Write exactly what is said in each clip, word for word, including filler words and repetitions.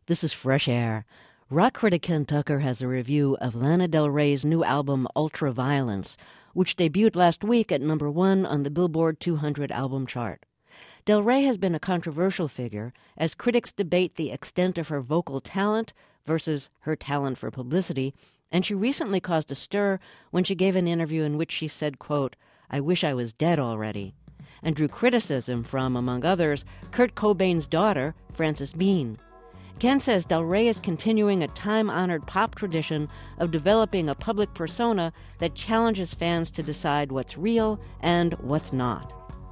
This is Fresh Air. Rock critic Ken Tucker has a review of Lana Del Rey's new album, Ultraviolence, which debuted last week at number one on the Billboard two hundred album chart. Del Rey has been a controversial figure as critics debate the extent of her vocal talent versus her talent for publicity, and she recently caused a stir when she gave an interview in which she said, quote, "I wish I was dead already," and drew criticism from, among others, Kurt Cobain's daughter, Frances Bean. Ken says Del Rey is continuing a time-honored pop tradition of developing a public persona that challenges fans to decide what's real and what's not.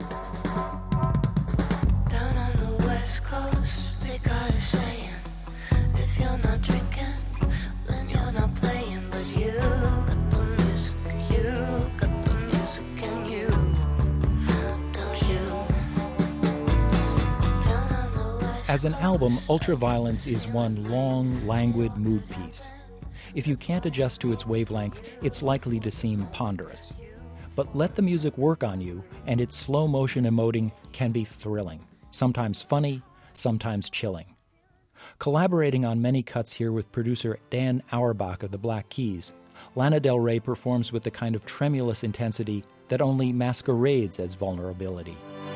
Down on the West Coast, they got a saying, if you're not drinking, then you're not playing. But you got the music, you got the music in you, don't you? Down on the West As an album, Ultraviolence is one long, languid mood piece. If you can't adjust to its wavelength, it's likely to seem ponderous. But let the music work on you, and its slow-motion emoting can be thrilling, sometimes funny, sometimes chilling. Collaborating on many cuts here with producer Dan Auerbach of the Black Keys, Lana Del Rey performs with the kind of tremulous intensity that only masquerades as vulnerability.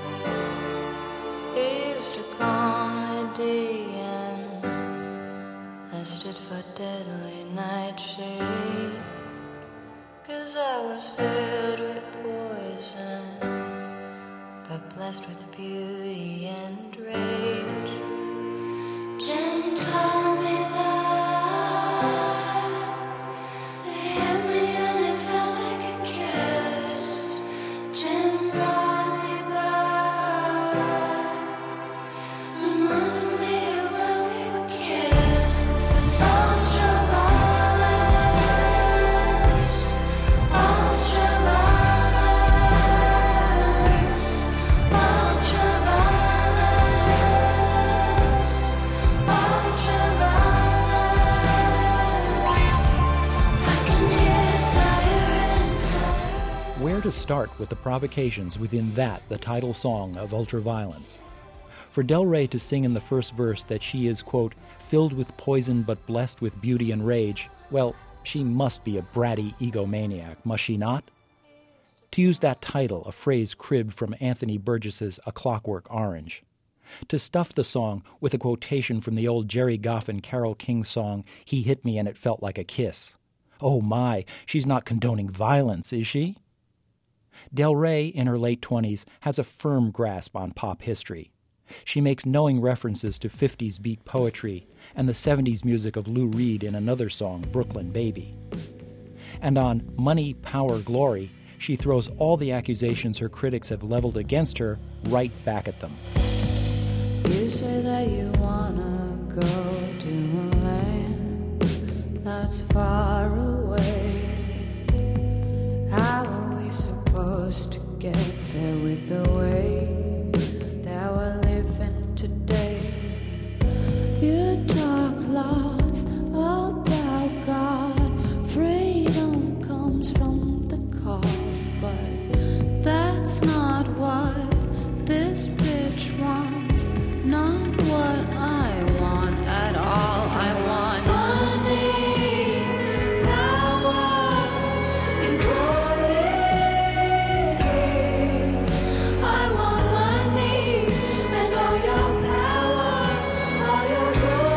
is the comedy, and I stood for deadly nightshade, 'cause I was filled with poison, but blessed with beauty and rage. Jim told me that it hit me and it felt like a kiss. Jim brought me back, reminded me of when we were kids. With his ultraviolence, ultraviolence, ultraviolence, ultraviolence. I can hear sirens. Where to start with the provocations within that, the title song of Ultraviolence? For Del Rey to sing in the first verse that she is, quote, filled with poison but blessed with beauty and rage, well, she must be a bratty egomaniac, must she not? To use that title, a phrase cribbed from Anthony Burgess's A Clockwork Orange. To stuff the song with a quotation from the old Jerry Goff and Carole King song, He Hit Me and It Felt Like a Kiss. Oh my, she's not condoning violence, is she? Del Rey, in her late twenties, has a firm grasp on pop history. She makes knowing references to fifties beat poetry and the seventies music of Lou Reed in another song, Brooklyn Baby. And on Money, Power, Glory, she throws all the accusations her critics have leveled against her right back at them. You say that you wanna go to a land that's far away. How are we supposed to get there with the way that we're living today? You talk lots about God, freedom comes from the call, but that's not what this bitch wants, not what I want at all. I want money, power, and glory. I want money and all your power, all your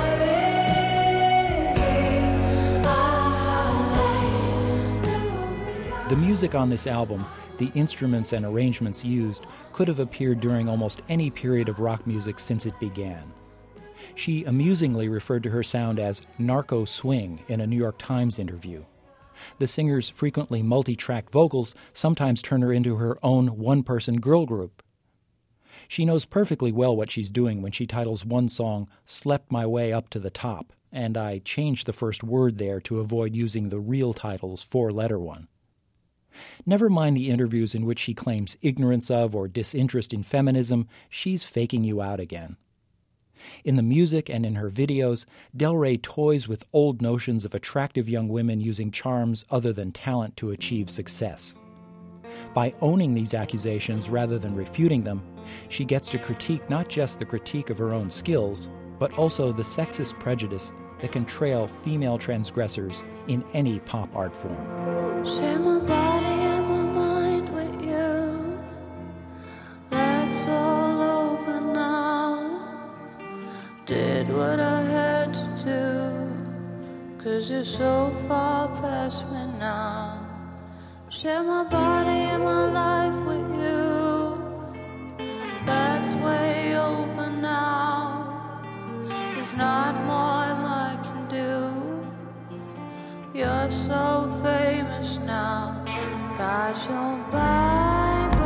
glory. The music on this album, the instruments and arrangements used, could have appeared during almost any period of rock music since it began. She amusingly referred to her sound as narco swing in a New York Times interview. The singer's frequently multi-tracked vocals sometimes turn her into her own one-person girl group. She knows perfectly well what she's doing when she titles one song, Slept My Way Up to the Top, and I changed the first word there to avoid using the real title's four-letter one. Never mind the interviews in which she claims ignorance of or disinterest in feminism, she's faking you out again. In the music and in her videos, Del Rey toys with old notions of attractive young women using charms other than talent to achieve success. By owning these accusations rather than refuting them, she gets to critique not just the critique of her own skills, but also the sexist prejudice that can trail female transgressors in any pop art form. Share my body and my mind with you. That's all over now. Did what I had to do, 'cause you're so far past me now. Share my body and my life with you. That's way over now. There's not more I can do. You're so famous now. Got your Bible,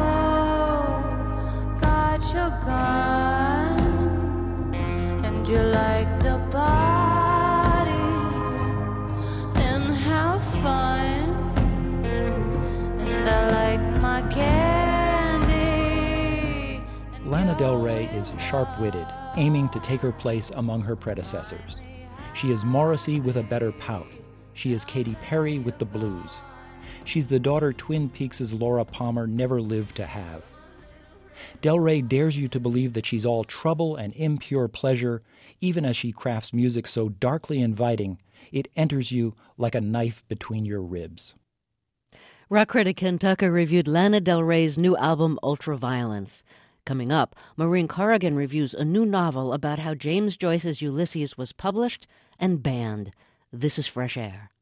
got your gun, and you like to party and have fun. And I like my candy. Lana Del Rey is sharp-witted, aiming to take her place among her predecessors. She is Morrissey with a better pout. She is Katy Perry with the blues. She's the daughter Twin Peaks' Laura Palmer never lived to have. Del Rey dares you to believe that she's all trouble and impure pleasure, even as she crafts music so darkly inviting, it enters you like a knife between your ribs. Rock critic Ken Tucker reviewed Lana Del Rey's new album, Ultraviolence. Coming up, Maureen Corrigan reviews a new novel about how James Joyce's Ulysses was published and banned. This is Fresh Air.